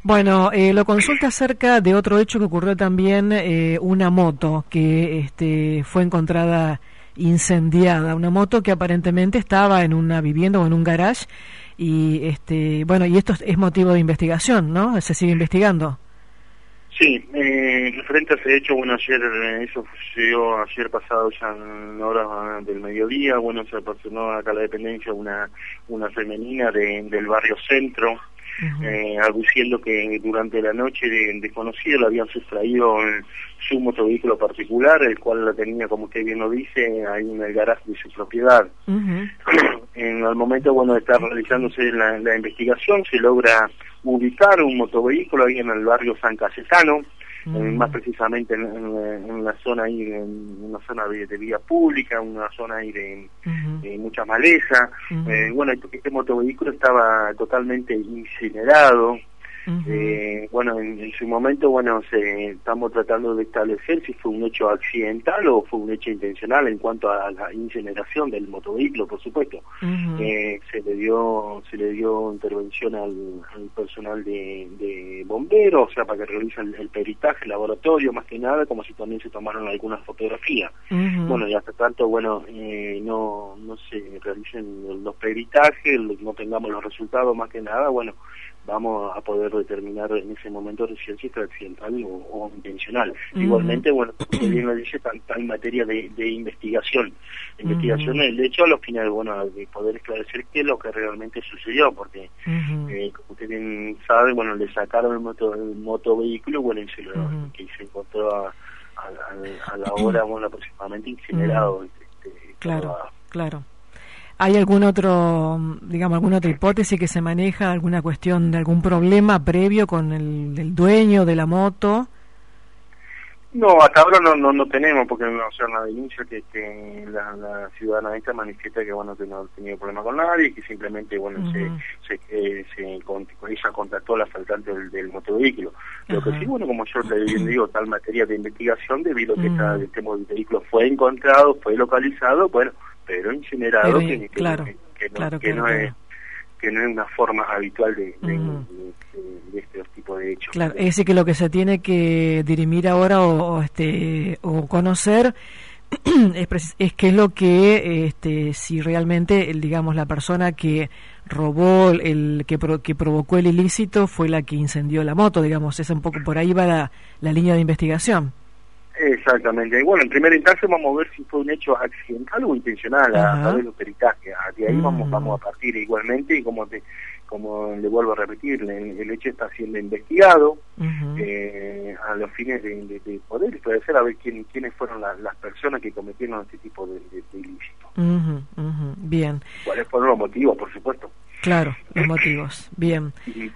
Bueno, lo consulta acerca de otro hecho que ocurrió también, una moto que fue encontrada incendiada, una moto que aparentemente estaba en una vivienda o en un garage y bueno, y esto es motivo de investigación, ¿no? Se sigue investigando. Sí, referente a ese hecho, bueno, ayer, eso sucedió ayer pasado ya en horas del mediodía, bueno, se apersonó acá a la dependencia una femenina del barrio Centro, aduciendo que durante la noche desconocida le habían sustraído su motovehículo particular, el cual la tenía, como usted bien lo dice, ahí en el garaje de su propiedad. En el momento, bueno, de estar realizándose la investigación, se logra ubicar un motovehículo ahí en el barrio San Cayetano, más precisamente en la zona ahí, en una zona de vía pública, una zona ahí de mucha maleza. Bueno, este motovehículo estaba totalmente incinerado. Bueno, en su momento, bueno, estamos tratando de establecer si fue un hecho accidental o fue un hecho intencional en cuanto a la incineración del motovehículo, por supuesto. Se le dio intervención al personal de bomberos, o sea, para que realicen el peritaje, el laboratorio, más que nada, como si también se tomaron algunas fotografías. Bueno, y hasta tanto, bueno, no se realicen los peritajes, no tengamos los resultados, más que nada, bueno, vamos a poder determinar en ese momento si fue accidental o intencional. Igualmente, bueno, como bien lo dice, está en materia de investigación. Investigación, de hecho, a los finales, bueno, de poder esclarecer qué es lo que realmente sucedió, porque, como usted bien sabe, bueno, le sacaron el motovehículo, bueno, y se encontró a la hora, bueno, aproximadamente incinerado. Claro. ¿Hay alguna otra hipótesis que se maneja, alguna cuestión de algún problema previo con el dueño de la moto? No, hasta ahora no tenemos, porque o sea, una denuncia que la ciudadana esta manifiesta que bueno, que no ha tenido problema con nadie, que simplemente bueno ella contactó al asaltante del motovehículo. Lo que sí, bueno, como yo le digo, tal materia de investigación, debido a que este motovehículo fue encontrado, fue localizado, bueno, pero incinerado, que no es una forma habitual de este tipo de hechos. Claro, es decir, que lo que se tiene que dirimir ahora o conocer es qué es lo que si realmente digamos la persona que robó, que provocó el ilícito fue la que incendió la moto, digamos, es un poco por ahí va la línea de investigación. Exactamente. Y bueno, en primera instancia vamos a ver si fue un hecho accidental o intencional a través de los peritajes. De ahí vamos a partir igualmente, y como le vuelvo a repetir, el hecho está siendo investigado a los fines de poder esclarecer a ver quiénes fueron las personas que cometieron este tipo de ilícitos. Bien. ¿Cuáles fueron los motivos, por supuesto? Claro, los motivos. Bien.